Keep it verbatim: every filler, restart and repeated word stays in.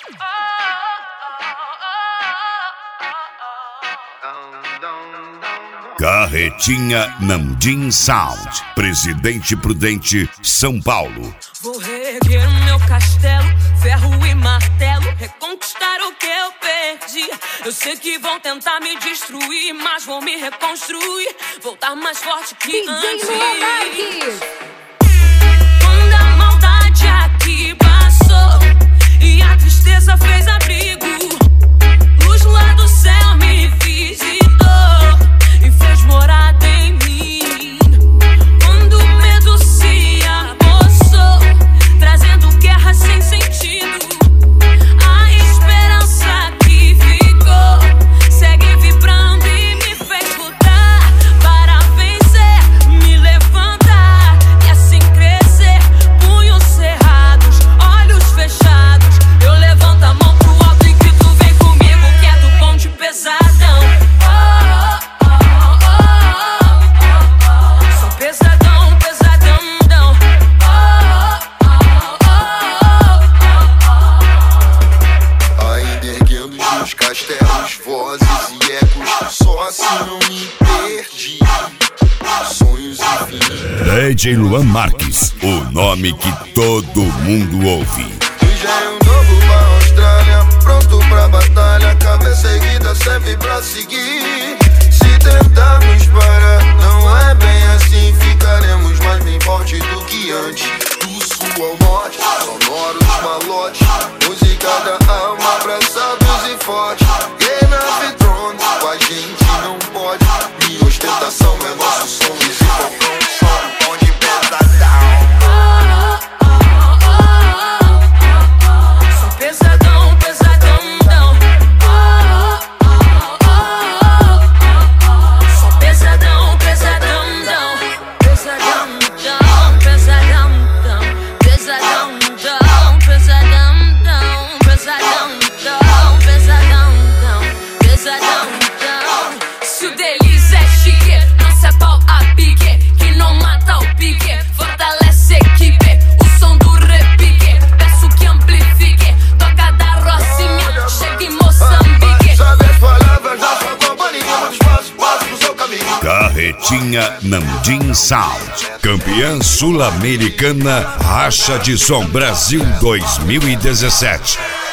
Carretinha Namdim Sound, Presidente Prudente, São Paulo. Vou reerguer o meu castelo, ferro e martelo, reconquistar o que eu perdi. Eu sei que vão tentar me destruir, mas vou me reconstruir, voltar mais forte que antes. Quando a maldade aqui passou e a tristeza fez abrigo, luz lá do céu me visitou e fez morada em mim. Quando o medo se apossou, trazendo guerra sem sentido, a esperança que ficou segue vibrando e me fez lutar para vencer, me levantar e assim crescer. Punhos cerrados, olhos fechados, eu levanto a mão pro alto e grito: vem comigo que é do bonde pesadão. Pesadão, pesadão, não. Ainda erguendo os castelos, vozes e ecos, só assim não me perdi. Sonhos infinitos. D J Luan Marques, o nome que todo mundo ouve. Engenho novo pra Austrália, pronto pra batalha, cabeça erguida sempre pra seguir. Se tentarmos parar, não é bem assim, ficaremos mais bem forte do que antes. Do sul ao norte, sonoros malotes, música da alma pra sábios e fortes. Game of Thrones, com a gente não pode, minha ostentação é nosso som, esse popão som, pão de pesadão. Pesadão, pesadão, não. Só pesadão, pesadão, não. Pesadão, não. Pesadão, não. Pesadão, não. Pesadão, não. Pesadão, não. Pesadão, não. Pesadão, não. Se o deles é chique, não se é pau a pique, que não mata o pique, fortalece a equipe. O som do repique, peço que amplifique. Toca da Rocinha, chega em Moçambique. Sabe as palavras da sua companhia, muitos passos, passos pro seu caminho. Carretinha Namdim Sound, campeã sul-americana Racha de Som Brasil dois mil e dezessete.